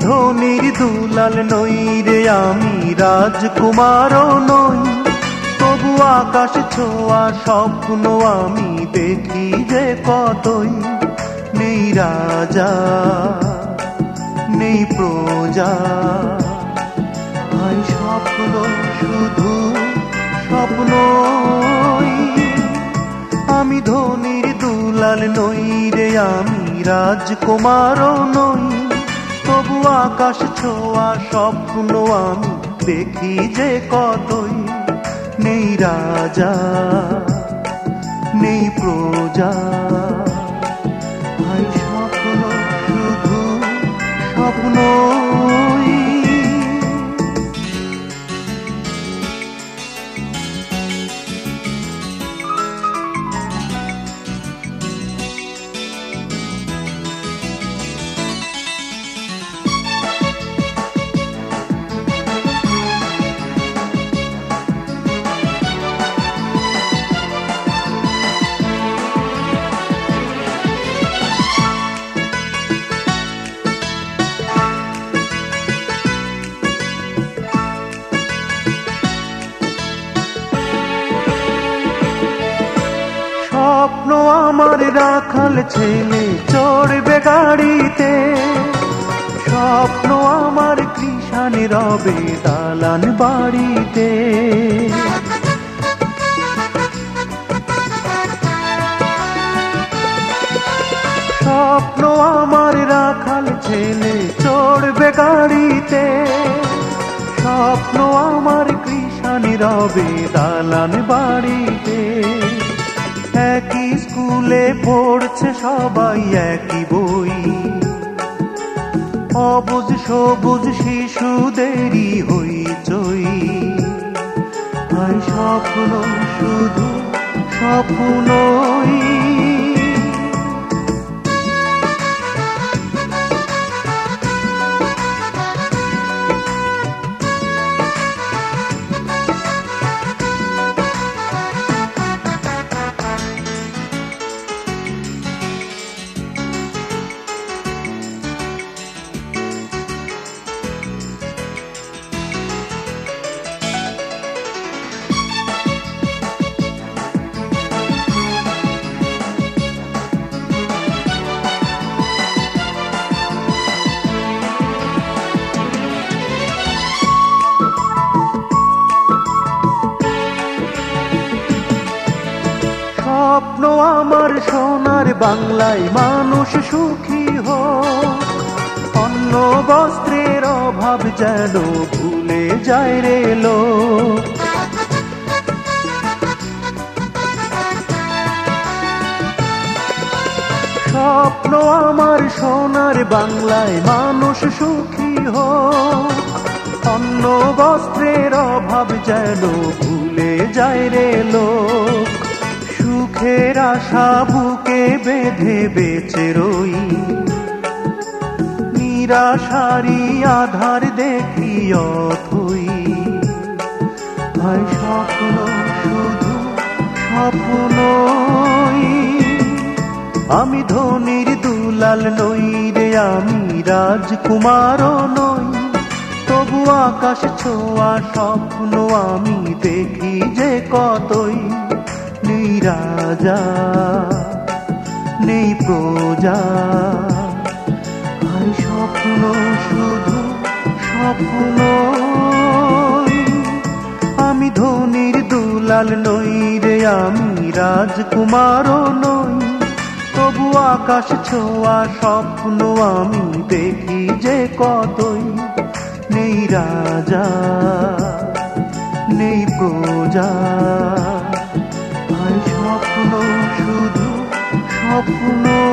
ধনির দুলাল নই রে, আমি রাজকুমারও নই, তবু আকাশ ছোঁয়া স্বপ্ন আমি দেখি যে কতই। নেই রাজা নেই প্রজা, ভাই স্বপ্ন শুধু স্বপ্নই। আমি ধনির দুলাল নই রে, আমি রাজকুমারও নই, তবু আকাশ ছোঁয়া স্বপ্ন আমি দেখি যে কতই। নেই রাজা নেই প্রজা, ভাই স্বপ্ন শুধু স্বপ্নই। স্বপ্ন আমার রাখাল ছেলে চড়বে গাড়িতে, স্বপ্ন আমার কৃষানি রবে দালান বাড়িতে। স্বপ্ন আমার রাখাল ছেলে চড়বে গাড়িতে, স্বপ্ন আমার কৃষানি রবে দালান বাড়িতে। একই স্কুলে পড়ছে সবাই একই বই, অবুঝ সবুজ শিশুদেরই হইচই। ভাই স্বপ্ন শুধু স্বপ্নই। স্বপ্ন আমার সোনার বাংলায় মানুষ সুখী হোক, অন্ন বস্ত্রের অভাব যেন ভুলে যায় রে লোক। স্বপ্ন আমার সোনার বাংলায় মানুষ সুখী হোক, অন্ন বস্ত্রের অভাব যেন ভুলে যায় রে লোক। সুখের আশা বুকে বেঁধে বেঁচে রই, নিরাশারি আধার দেখি অথই। ভাই স্বপ্ন শুধু স্বপ্নই। আমি ধনির দুলাল নই রে, আমি রাজকুমারও নই, তবু আকাশ ছোঁয়া স্বপ্ন আমি দেখি যে কতই। নেই রাজা নেই প্রজা, ভাই স্বপ্ন শুধু স্বপ্নই। আমি ধনির দুলাল নই রে, আমি রাজকুমারও নই, তবু আকাশ ছোঁয়া স্বপ্ন আমি দেখি যে কতই। নেই রাজা নেই প্রজা, ভাই স্বপ্ন শুধু স্বপ্ন।